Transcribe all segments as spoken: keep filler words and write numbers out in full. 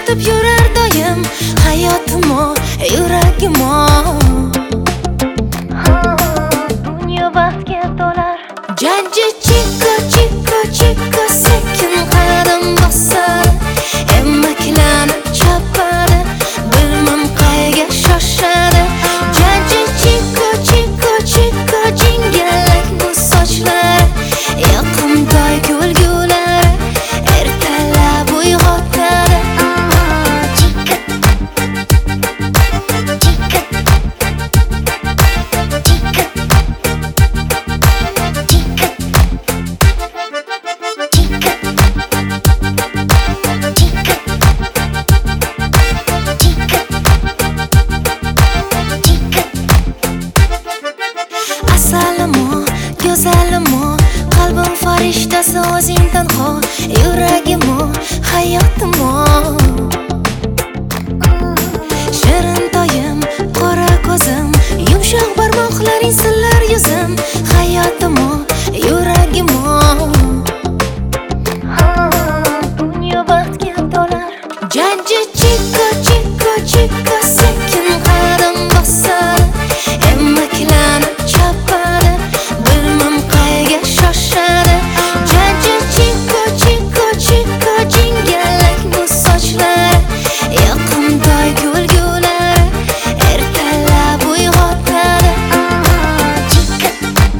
eslatib yurar doim hayotim o, yuragim o. Dunyo baxtga to'lar. Janji chiko chiko chiko sekin qadam bosadi, emaklanib chopadi, bilmam qayga shoshadi. Janji chiko chiko chiko jingalak bu sochlari, yoqimtoy kulgulari ertalab uyg'otadi. Chika chika Asalimo, go'zalimo, qalbim farishtasi o'zing tanho, yuragimo, hayotimo. Shirin toyim, qora ko'zim, yumshoq barmoqlaring sillar yuzim, hayotimo, yuragimo. Dunyo baxtga to'lar. Janji chiko chiko chiko sekin qadam bosadi, emaklanib chopadi, bilmam qayga shoshadi. Janji chiko chiko chiko jingalak bu sochlari, yoqimtoy kulgulari ertalab uyg'otadi. Chika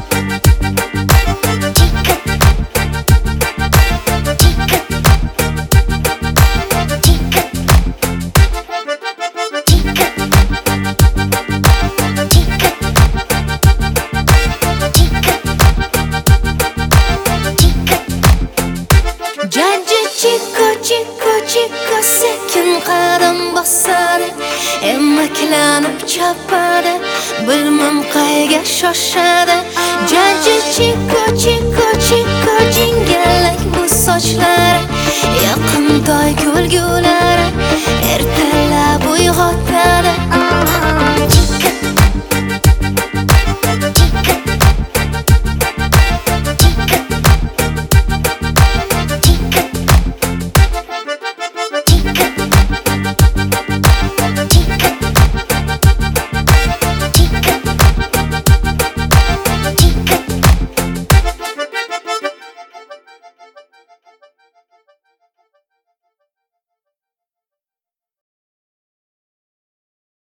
chika Janji chiko chiko chiko sekin qadam bosadi, emaklanib chopadi, bilmam qayga shoshadi. Janji chiko chiko chiko jingalak bu sochlari, yoqimtoy kulgulari ertalab uyg'otadi.